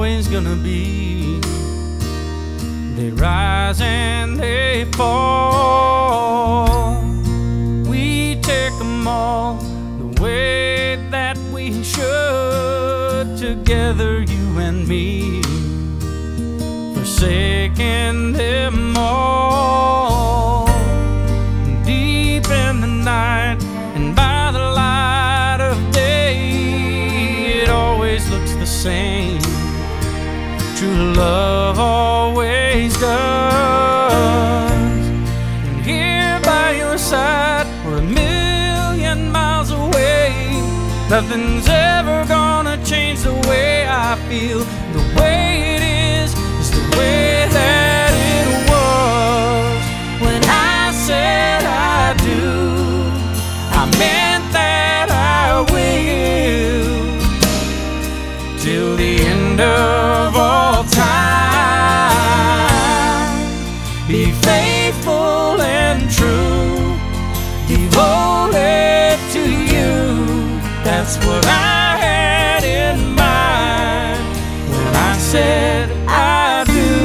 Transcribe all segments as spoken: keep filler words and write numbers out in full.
always gonna be. They rise and they fall. We take them all the way that we should, together, you and me, forsaking them all. Deep in the night and by the light of day, it always looks the same. True love always does. And here by your side, we're a million miles away. Nothing's ever gonna change the way I feel. The way it is is the way that it was. When I said I do, I meant that I will, till the end of all time. Be faithful and true, devoted to you. That's what I had in mind when I said I do.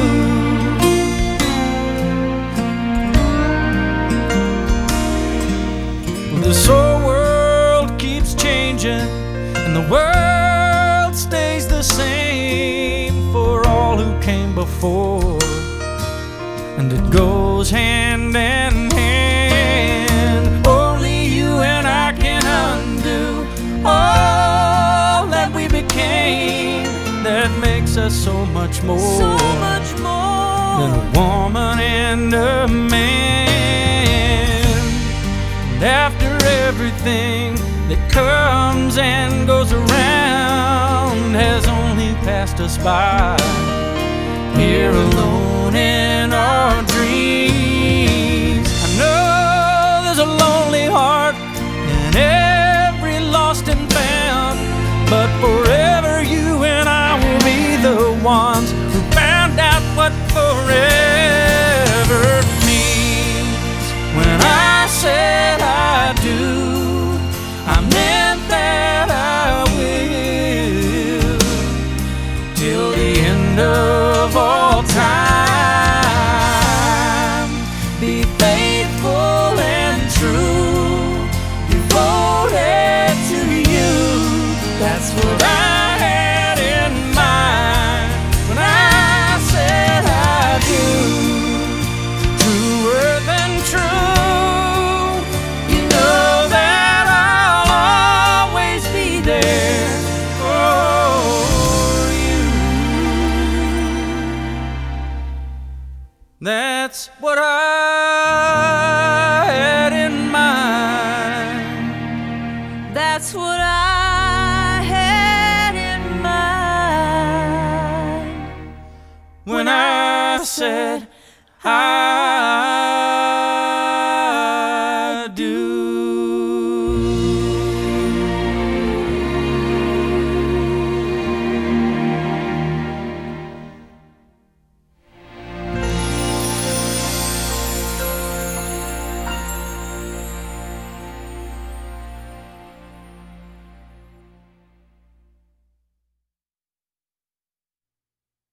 This whole world keeps changing, and the world stays the same for all who came before. And it goes hand in hand. Only you and I can undo all that we became. That makes us so much more, so much more than a woman and a man. And after everything that comes and goes around has only passed us by, here alone in our dreams. I know there's a lonely heart in every lost and found, but forever you and I will be the ones who found out what forever means. When I said I do, I meant that I will, till the end of all time. Be faithful and true, devoted to you. That's what I had in mind when I said I do. Truer than true, you know that I'll always be there for you. That's what I had in mind. That's what I had in mind When I said I do.